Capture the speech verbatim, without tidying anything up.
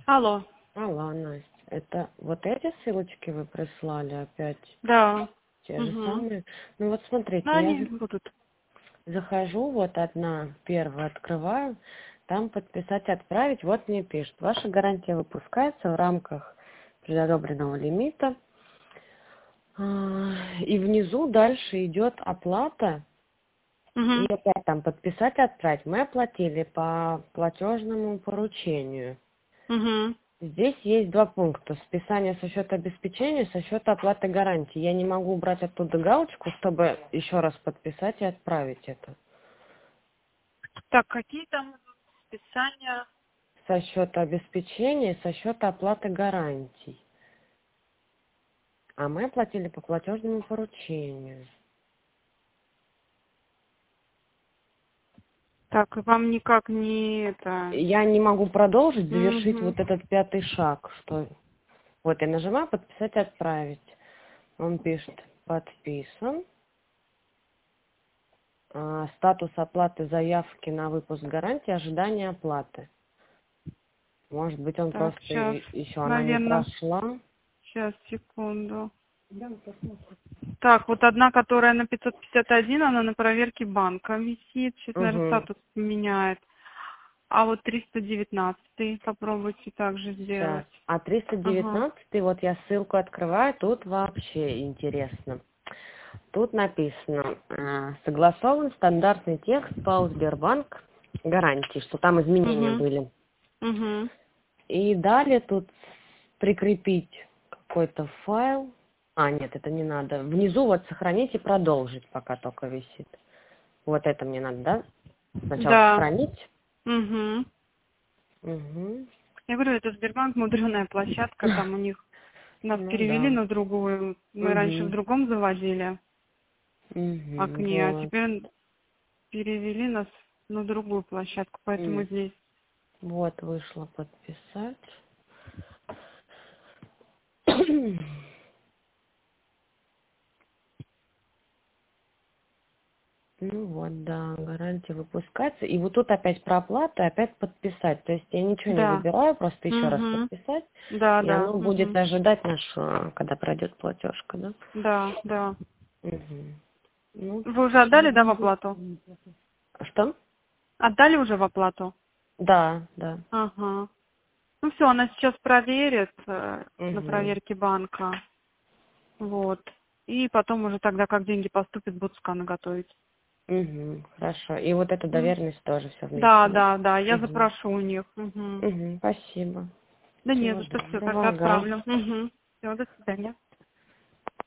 Алло. Алло, Настя, это вот эти ссылочки вы прислали опять? Да. Те же Угу. самые? Ну вот смотрите, Ну, я они за- будут. захожу, вот одна, первая открываю, там подписать, отправить, вот мне пишет. Ваша гарантия выпускается в рамках предодобренного лимита. А, И внизу дальше идет оплата. И Угу. опять там подписать, отправить. Мы оплатили по платежному поручению. Угу. Здесь есть два пункта. Списание со счета обеспечения, со счета оплаты гарантии. Я не могу убрать оттуда галочку, чтобы еще раз подписать и отправить это. Так, какие там списания? Со счета обеспечения и со счета оплаты гарантий. А мы оплатили по платежному поручению. Так, вам никак не это... Я не могу продолжить, завершить Угу. вот этот пятый шаг, что вот я нажимаю подписать, отправить. Он пишет подписан. А, статус оплаты заявки на выпуск гарантии, ожидание оплаты. Может быть, он Так, просто сейчас, и- еще она не наверное, прошла. сейчас, секунду. Так, вот одна, которая на пятьсот пятьдесят один, она на проверке банка висит. Сейчас, наверное, Угу. статус меняет. А вот триста девятнадцать попробуйте также Сейчас. сделать. А триста Ага. девятнадцать, вот я ссылку открываю, тут вообще интересно. Тут написано, э, согласован стандартный текст по Сбербанк гарантии, что там изменения Угу. были. Угу. И далее тут прикрепить какой-то файл. А, нет, это не надо. Внизу вот сохранить и продолжить, пока только висит. Вот это мне надо, да? Сначала Да. сохранить. Угу. Угу. Я говорю, это Сбербанк, мудреная площадка, там у них нас Ну перевели да. на другую. Мы раньше в Угу. другом заводили Угу. окне, а Вот. теперь перевели нас на другую площадку, поэтому М. здесь. Вот вышло подписать. Ну вот, да, гарантия выпускается. И вот тут опять про оплату, опять подписать. То есть я ничего не Да. выбираю, просто еще раз Угу. подписать. Да, И да. оно будет Угу. ожидать нашу, когда пройдет платежка, да? Да, да. Угу. Ну, Вы уже отдали, да, в всё. оплату? Что? Отдали уже в оплату? Да, да. Ага. Ну все, она сейчас проверит э, на Угу. проверке банка. Вот. И потом уже тогда, как деньги поступят, будут сканы готовить. Угу. Хорошо. И вот эта М. доверенность тоже все Да, вместе, да? да, да, я Угу. запрошу у них. Угу. Угу. Спасибо. Да не Всего за что, все, доброго. тогда Ага. отправлю. Угу. Все, до свидания.